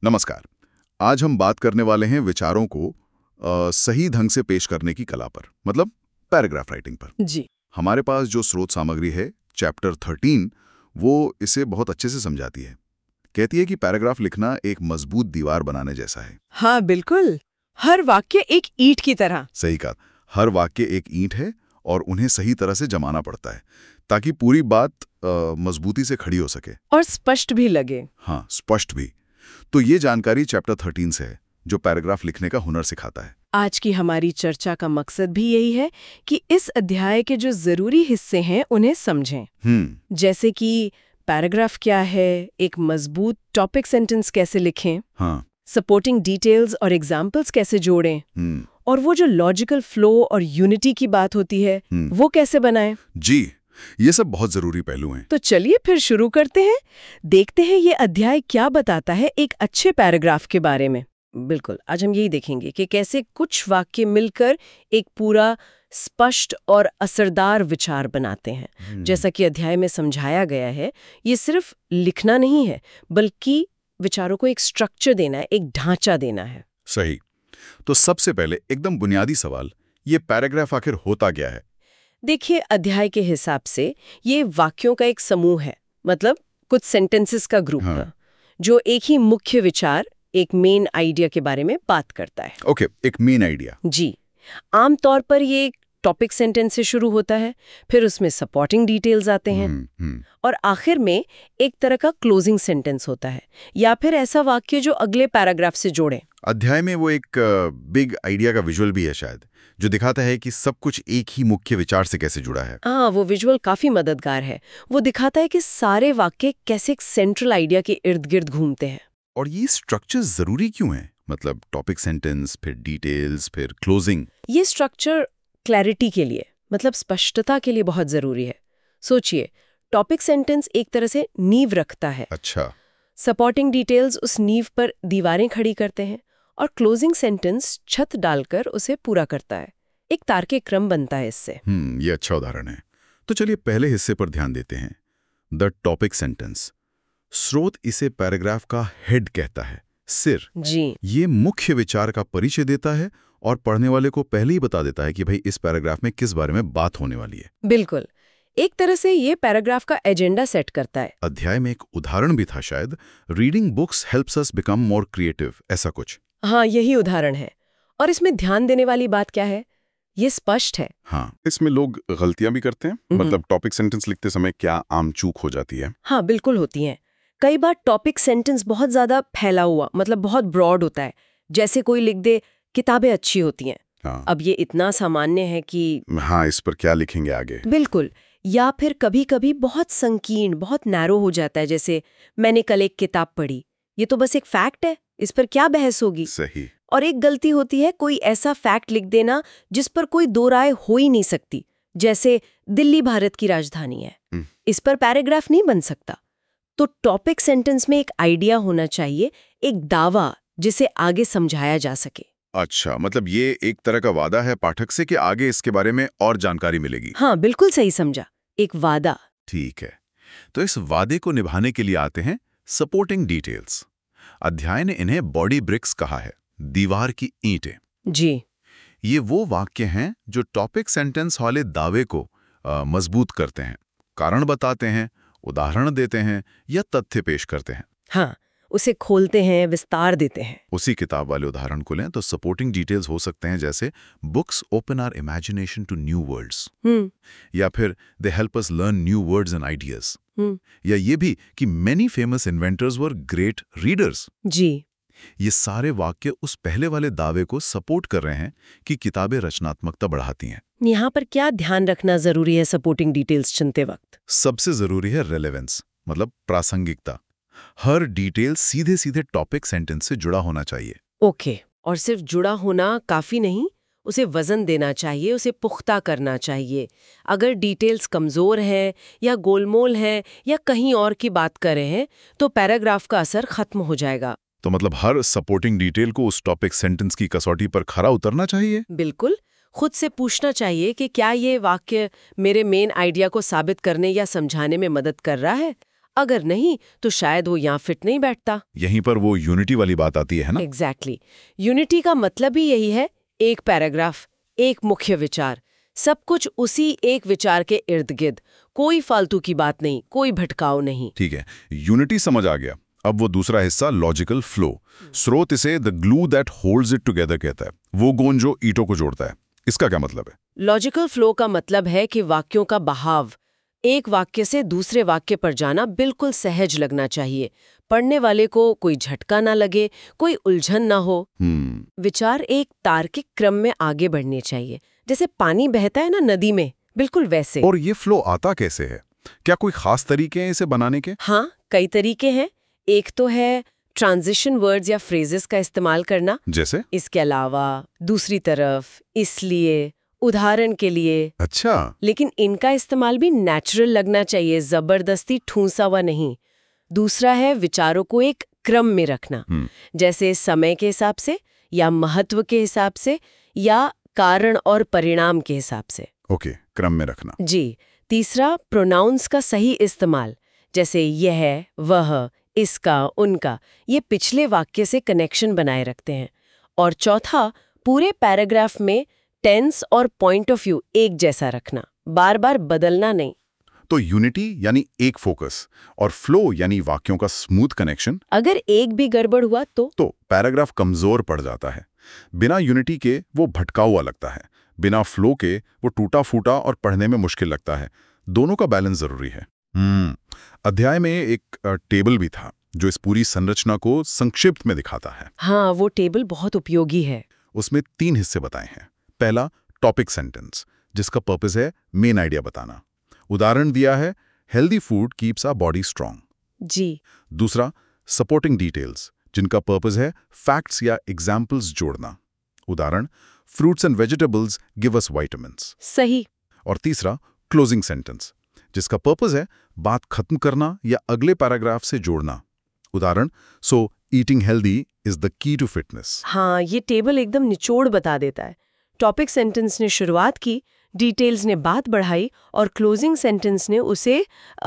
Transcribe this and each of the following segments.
नमस्कार। आज हम बात करने वाले हैं विचारों को सही ढंग से पेश करने की कला पर, मतलब पैराग्राफ राइटिंग पर। जी। हमारे पास जो स्रोत सामग्री है, चैप्टर 13, वो इसे बहुत अच्छे से समझाती है। कहती है कि पैराग्राफ लिखना एक मजबूत दीवार बनाने जैसा है। हाँ बिल्कुल, हर वाक्य एक ईंट की तरह। सही कहा। हर वाक्य एक ईंट है और उन्हें सही तरह से जमाना पड़ता है ताकि पूरी बात मजबूती से खड़ी हो सके और स्पष्ट भी लगे। हाँ, स्पष्ट भी। तो ये जानकारी चैप्टर 13 से है, जो पैराग्राफ लिखने का हुनर सिखाता है। आज की हमारी चर्चा का मकसद भी यही है कि इस अध्याय के जो जरूरी हिस्से हैं उन्हें समझें। जैसे कि पैराग्राफ क्या है, एक मजबूत टॉपिक सेंटेंस कैसे लिखें, हाँ। सपोर्टिंग डिटेल्स और एग्जाम्पल्स कैसे जोड़ें, और वो जो लॉजिकल फ्लो और यूनिटी की बात होती है वो कैसे बनाएं। जी, ये सब बहुत जरूरी पहलू हैं। तो चलिए फिर शुरू करते हैं। देखते हैं ये अध्याय क्या बताता है एक अच्छे पैराग्राफ के बारे में। बिल्कुल, आज हम यही देखेंगे कि कैसे कुछ वाक्य मिलकर एक पूरा स्पष्ट और असरदार विचार बनाते हैं। जैसा कि अध्याय में समझाया गया है, ये सिर्फ लिखना नहीं है, बल्कि विचारों को एक स्ट्रक्चर देना है, एक ढांचा देना है। सही। तो सबसे पहले एकदम बुनियादी सवाल, ये पैराग्राफ आखिर होता क्या है? देखिए, अध्याय के हिसाब से ये वाक्यों का एक समूह है, मतलब कुछ सेंटेंसेस का ग्रुप है, जो एक ही मुख्य विचार, एक मेन आइडिया के बारे में बात करता है। ओके, एक मेन आइडिया। जी। आमतौर पर ये एक टॉपिक सेंटेंस से शुरू होता है, फिर उसमें सपोर्टिंग डिटेल्स आते हैं, और आखिर में एक तरह का क्लोजिंग सेंटेंस होता है, या फिर ऐसा वाक्य जो अगले पैराग्राफ से जोड़े। अध्याय में वो एक बिग आइडिया का विजुअल भी है शायद, जो दिखाता है कि सब कुछ एक ही मुख्य विचार से कैसे जुड़ा है। हाँ, वो विजुअल काफी मददगार है। वो दिखाता है कि सारे वाक्य कैसे एक सेंट्रल आइडिया के इर्द गिर्द घूमते हैं। और ये स्ट्रक्चर जरूरी क्यों है? मतलब टॉपिक सेंटेंस, फिर डिटेल्स, फिर क्लोजिंग। ये स्ट्रक्चर क्लैरिटी के लिए, मतलब स्पष्टता के लिए बहुत जरूरी है। सोचिए, टॉपिक सेंटेंस एक तरह से नींव रखता है। अच्छा। सपोर्टिंग डिटेल्स उस नींव पर दीवारें खड़ी करते हैं, और क्लोजिंग सेंटेंस छत डालकर उसे पूरा करता है। एक तार्किक क्रम बनता है इससे। ये अच्छा उदाहरण है। तो चलिए पहले हिस्से पर ध्यान देते हैं, द टॉपिक सेंटेंस। स्रोत इसे पैराग्राफ का हेड कहता है, सिर। जी। ये मुख्य विचार का परिचय देता है और पढ़ने वाले को पहले ही बता देता है कि भाई इस पैराग्राफ में किस बारे में बात होने वाली है। बिल्कुल, एक तरह से ये पैराग्राफ का एजेंडा सेट करता है। अध्याय में एक उदाहरण भी था शायद, reading books helps us become more creative, ऐसा कुछ। हाँ, यही उदाहरण है। और इसमें ध्यान देने वाली बात क्या है? ये स्पष्ट है। हाँ, इसमें लोग गलतियां भी करते हैं। मतलब टॉपिक सेंटेंस लिखते समय क्या आम चूक हो जाती है? हाँ बिल्कुल होती हैं। कई बार टॉपिक सेंटेंस बहुत ज्यादा फैला हुआ, मतलब बहुत ब्रॉड होता है। जैसे कोई लिख दे, किताबें अच्छी होती हैं। हाँ। अब ये इतना सामान्य है कि हाँ, इस पर क्या लिखेंगे आगे। बिल्कुल। या फिर कभी कभी बहुत संकीर्ण, बहुत नैरो हो जाता है, जैसे मैंने कल एक किताब पढ़ी। ये तो बस एक फैक्ट है, इस पर क्या बहस होगी। सही। और एक गलती होती है कोई ऐसा फैक्ट लिख देना जिस पर कोई दो राय हो ही नहीं सकती, जैसे दिल्ली भारत की राजधानी है। इस पर पैराग्राफ नहीं बन सकता। तो टॉपिक सेंटेंस में एक आइडिया होना चाहिए, एक दावा जिसे आगे समझाया जा सके। अच्छा, मतलब ये एक तरह का वादा है पाठक से कि आगे इसके बारे में और जानकारी मिलेगी। हाँ बिल्कुल सही समझा, एक वादा। ठीक है, तो इस वादे को निभाने के लिए आते हैं सपोर्टिंग डिटेल्स। अध्याय ने इन्हें बॉडी ब्रिक्स कहा है, दीवार की ईंटें। जी। ये वो वाक्य हैं जो टॉपिक सेंटेंस वाले दावे को मजबूत करते हैं, कारण बताते हैं, उदाहरण देते हैं या तथ्य पेश करते हैं। हाँ, उसे खोलते हैं, विस्तार देते हैं। उसी किताब वाले उदाहरण को लें तो सपोर्टिंग डिटेल्स हो सकते हैं जैसे books open our imagination to new words, या फिर they help us learn new words and ideas, या ये भी कि many famous inventors were great readers. जी। ये सारे वाक्य उस पहले वाले दावे को सपोर्ट कर रहे हैं कि किताबें रचनात्मकता बढ़ाती हैं। यहाँ पर क्या ध्यान रखना जरूरी है सपोर्टिंग डिटेल्स चुनते वक्त? सबसे जरूरी है रेलेवेंस, मतलब प्रासंगिकता। हर डिटेल सीधे सीधे टॉपिक सेंटेंस से जुड़ा होना चाहिए। ओके। और सिर्फ जुड़ा होना काफी नहीं, उसे वजन देना चाहिए, उसे पुख्ता करना चाहिए। अगर डिटेल्स कमजोर है या गोलमोल है या कहीं और की बात कर रहे हैं तो पैराग्राफ का असर खत्म हो जाएगा। तो मतलब हर सपोर्टिंग डिटेल को उस टॉपिक सेंटेंस की कसौटी पर खरा उतरना चाहिए। बिल्कुल। खुद से पूछना चाहिए कि क्या ये वाक्य मेरे मेन आइडिया को साबित करने या समझाने में मदद कर रहा है। अगर नहीं तो शायद वो यहाँ फिट नहीं बैठता। यहीं पर वो यूनिटी वाली बात आती है ना? एग्जैक्टली। यूनिटी का मतलब ही यही है, एक पैराग्राफ, एक मुख्य विचार, सब कुछ उसी एक विचार के इर्द गिर्द, कोई फालतू की बात नहीं, कोई भटकाव नहीं। ठीक है, यूनिटी समझ आ गया। अब वो दूसरा हिस्सा, लॉजिकल फ्लो। स्रोत इसे the glue that holds it together कहता है, वो गोंद जो ईंटों को जोड़ता है। इसका क्या मतलब है? लॉजिकल फ्लो का मतलब है कि वाक्यों का बहाव एक वाक्य से दूसरे वाक्य पर जाना बिल्कुल सहज लगना चाहिए, पढ़ने वाले को कोई झटका ना लगे, कोई उलझन ना हो। विचार एक तार्किक क्रम में आगे बढ़ने चाहिए, जैसे पानी बहता है ना नदी में, बिल्कुल वैसे। और ये फ्लो आता कैसे है? क्या कोई खास तरीके हैं इसे बनाने के? हाँ, कई तरीके हैं। एक तो है ट्रांजिशन वर्ड्स या फ्रेजेस का इस्तेमाल करना। जैसे? इसके अलावा दूसरी तरफ, इसलिए, उदाहरण के लिए। अच्छा। लेकिन इनका इस्तेमाल भी नेचुरल लगना चाहिए, जबरदस्ती ठूंसा हुआ नहीं। दूसरा है विचारों को एक क्रम में रखना, जैसे समय के हिसाब से या महत्व के हिसाब से या कारण और परिणाम के हिसाब से। ओके, क्रम में रखना। जी। तीसरा, प्रोनाउंस का सही इस्तेमाल, जैसे यह, वह, इसका, उनका, ये पिछले वाक्य से कनेक्शन बनाए रखते हैं। और चौथा, पूरे पैराग्राफ में टेंस और पॉइंट ऑफ व्यू एक जैसा रखना, बार बार बदलना नहीं। तो यूनिटी यानी एक फोकस, और फ्लो यानी वाक्यों का स्मूथ कनेक्शन। अगर एक भी गड़बड़ हुआ तो पैराग्राफ कमजोर पड़ जाता है। बिना यूनिटी के वो भटका हुआ लगता है, बिना फ्लो के वो टूटा फूटा और पढ़ने में मुश्किल लगता है। दोनों का बैलेंस जरूरी है। अध्याय में एक टेबल भी था जो इस पूरी संरचना को संक्षिप्त में दिखाता है। हाँ, वो टेबल बहुत उपयोगी है। उसमें 3 हिस्से बताए हैं। पहला, टॉपिक सेंटेंस, जिसका पर्पस है मेन आइडिया बताना। उदाहरण दिया है, healthy food keeps our body strong. जी। दूसरा, सपोर्टिंग डिटेल्स, जिनका पर्पस है फैक्ट्स या एग्जाम्पल्स जोड़ना। उदाहरण, fruits and vegetables give us vitamins. सही। और तीसरा, क्लोजिंग सेंटेंस, जिसका पर्पस है बात खत्म करना या अगले पैराग्राफ से जोड़ना। उदाहरण, so eating healthy is the key to fitness. हाँ, ये टेबल एकदम निचोड़ बता देता है। टॉपिक सेंटेंस ने शुरुआत की, डिटेल्स ने बात बढ़ाई और क्लोजिंग सेंटेंस ने उसे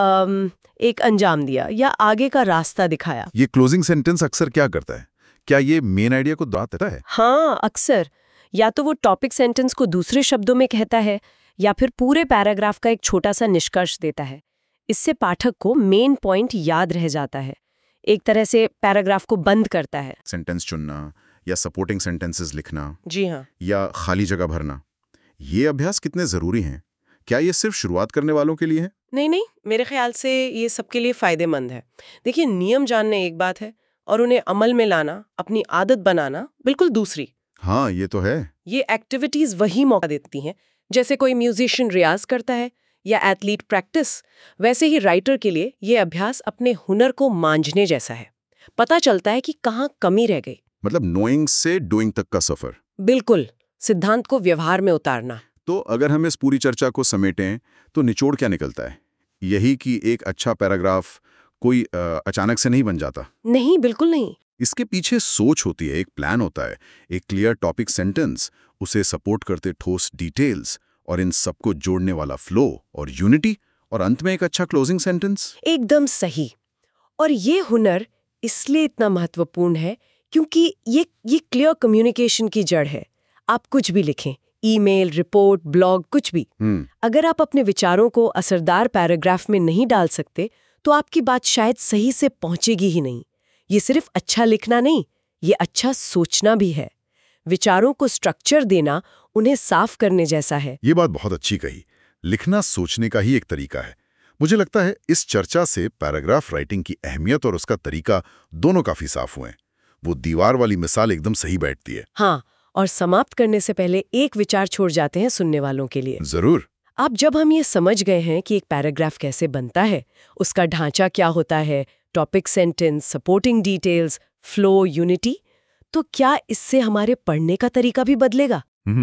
एक अंजाम दिया या आगे का रास्ता दिखाया। ये क्लोजिंग सेंटेंस अक्सर क्या करता है? क्या ये मेन आइडिया को दोहरा देता है? हाँ, अक्सर। या तो वो टॉपिक सेंटेंस को दूसरे शब्दों में कहता है या फिर पूरे पैराग्राफ का एक छोटा सा निष्कर्ष देता है। इससे पाठक को मेन पॉइंट याद रह जाता है, एक तरह से पैराग्राफ को बंद करता है। सेंटेंस चुनना या सपोर्टिंग सेंटेंसेस लिखना, जी हाँ, या खाली जगह भरना, ये अभ्यास कितने जरूरी हैं? क्या ये सिर्फ शुरुआत करने वालों के लिए है? नहीं, मेरे ख्याल से ये सबके लिए फायदेमंद है। देखिए, नियम जानने एक बात है और उन्हें अमल में लाना, अपनी आदत बनाना बिल्कुल दूसरी। हाँ, ये तो है। ये एक्टिविटीज वही मौका देती हैं, जैसे कोई म्यूजिशियन रियाज करता है या एथलीट प्रैक्टिस, वैसे ही राइटर के लिए ये अभ्यास अपने हुनर को मांझने जैसा है। पता चलता है कि कहाँ कमी रह गई। मतलब नोइंग से डूइंग तक का सफर। बिल्कुल, सिद्धांत को व्यवहार में उतारना। तो अगर हम इस पूरी चर्चा को समेटें तो निचोड़ क्या निकलता है? यही कि एक अच्छा पैराग्राफ कोई अचानक से नहीं बन जाता। नहीं, बिल्कुल नहीं। इसके पीछे सोच होती है, एक प्लान होता है, एक क्लियर टॉपिक सेंटेंस, उसे सपोर्ट करते ठोस डिटेल्स, और इन सबको जोड़ने वाला फ्लो और यूनिटी, और अंत में एक अच्छा क्लोजिंग सेंटेंस। एकदम सही। और ये हुनर इसलिए इतना महत्वपूर्ण है क्योंकि ये क्लियर कम्युनिकेशन की जड़ है। आप कुछ भी लिखें, ईमेल, रिपोर्ट, ब्लॉग, कुछ भी, अगर आप अपने विचारों को असरदार पैराग्राफ में नहीं डाल सकते तो आपकी बात शायद सही से पहुंचेगी ही नहीं। ये सिर्फ अच्छा लिखना नहीं, ये अच्छा सोचना भी है। विचारों को स्ट्रक्चर देना उन्हें साफ करने जैसा है। ये बात बहुत अच्छी कही। लिखना सोचने का ही एक तरीका है। मुझे लगता है इस चर्चा से पैराग्राफ राइटिंग की अहमियत और उसका तरीका दोनों काफी साफ हुए। वो दीवार वाली मिसाल एकदम सही बैठती है। हाँ, और समाप्त करने से पहले एक विचार छोड़ जाते हैं सुनने वालों के लिए। जरूर। अब जब हम ये समझ गए हैं कि एक पैराग्राफ कैसे बनता है, उसका ढांचा क्या होता है, topic sentence, supporting details, flow, unity, तो क्या इससे हमारे पढ़ने का तरीका भी बदलेगा?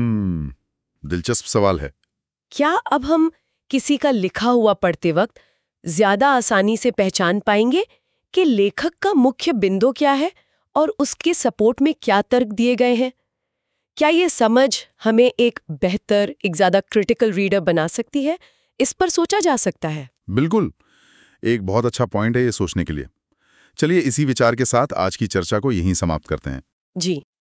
दिलचस्प सवाल है। क्या अब हम किसी का लिखा हुआ पढ़ते वक्त ज्यादा आसानी से पहचान पाएंगे कि लेखक का मुख्य बिंदु क्या है और उसके सपोर्ट में क्या तर्क दिए गए हैं? क्या ये समझ हमें एक बेहतर, एक ज्यादा क्रिटिकल रीडर बना सकती है? इस पर सोचा जा सकता है। बिल्कुल। एक बहुत अच्छा पॉइंट है ये सोचने के लिए। चलिए इसी विचार के साथ आज की चर्चा को यहीं समाप्त करते हैं। जी।